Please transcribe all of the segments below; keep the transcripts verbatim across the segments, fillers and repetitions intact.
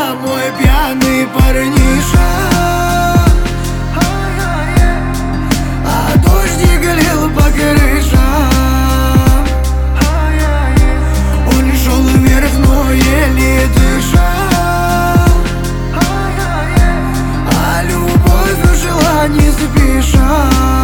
домой пьяный парниша, а дождик лил по крышам. Он шел вверх, но еле дышал, а любовь жила не спеша.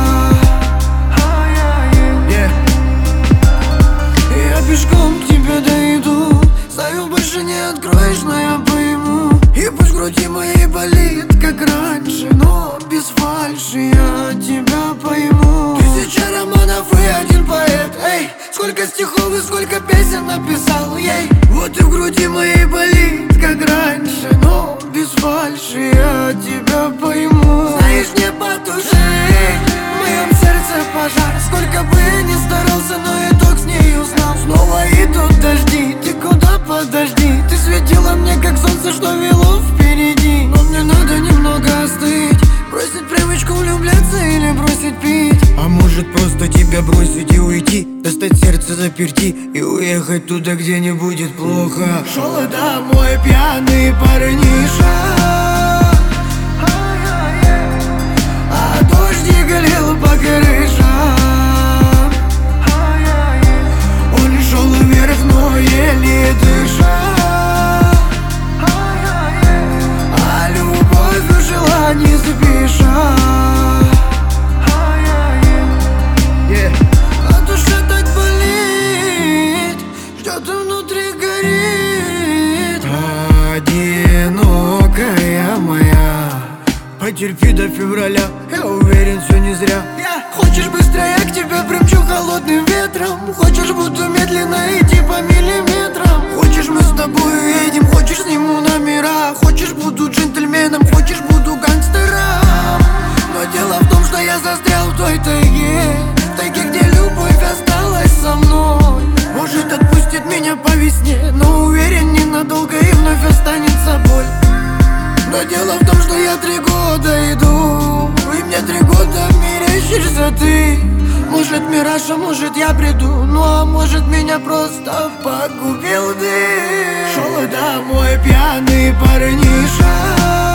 Я пешком к тебе дойду, знаю, больше не откроешь, но я пойму. И пусть в груди моей болит, как раньше, но без фальши я тебя пойму. Тысяча романов и один поэт, эй, сколько стихов и сколько песен написал, ей. Вот и в груди моей болит, как раньше, но без фальши я тебя пойму. Знаешь, не потушить в моем сердце пожар. Сколько бы я ни старался, но итог с ней узнал. Снова идут дожди, ты куда подожди? Ты светила мне, как солнце, что вело впереди. Но мне надо немного остыть, бросить привычку влюбляться или бросить пить. А может просто тебя бросить и уйти, достать сердце заперти и уехать туда, где не будет плохо. Шел домой пьяный парниша, а дождик лил по крышам. Он шел вверх, но еле дышал, а любовь жила не спеша. А душа так болит, что-то внутри горит. Одинокая моя, потерпи до февраля, я уверен, все не зря. Хочешь быстрее, я к тебе примчу холодным ветром. Хочешь, буду медленно идти по миллиметрам. Хочешь, мы с тобой едем, хочешь, сниму номера. Хочешь, буду джентльменом, хочешь, буду гангстером. Но дело в том, что я застрял в той тайге, в тайге, где любовь осталась со мной. Может, отпустит меня по весне, но уверен, ненадолго и вновь останется боль. Но дело в том, что я три года иду, и мне три года мерещишься ты. Может, мираж, а может, я приду, ну а может, меня просто погубил ты. Шел домой пьяный парниша,